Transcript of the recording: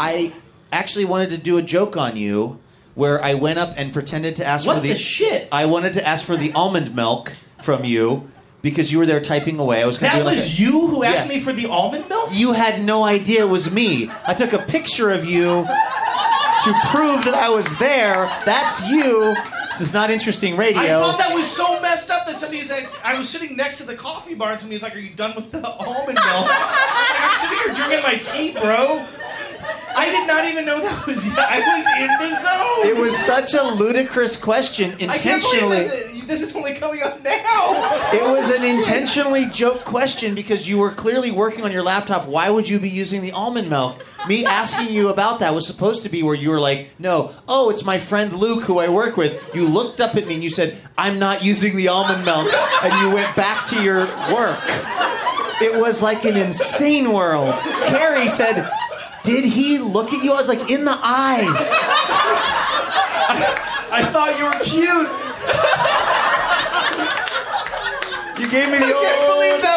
I actually wanted to do a joke on you where I went up and pretended to ask What for the shit? I wanted to ask for the almond milk from you because you were there typing away. I was That was you who asked me for the almond milk? You had no idea it was me. I took a picture of you to prove that I was there. That's you. This is not interesting radio. I thought that was so messed up that somebody's like, I was sitting next to the coffee bar and somebody's like, are you done with the almond milk? I'm sitting here drinking my tea, bro. I did not even know that was you. I was in the zone. It was such a ludicrous question, intentionally. I can't believe this is only coming up now. It was an intentionally joke question because you were clearly working on your laptop. Why would you be using the almond milk? Me asking you about that was supposed to be where you were like, no, oh, it's my friend Luke who I work with. You looked up at me and you said, I'm not using the almond milk. And you went back to your work. It was like an insane world. Carrie said, did he look at you? I was like, in the eyes. I thought you were cute. You gave me the I can't believe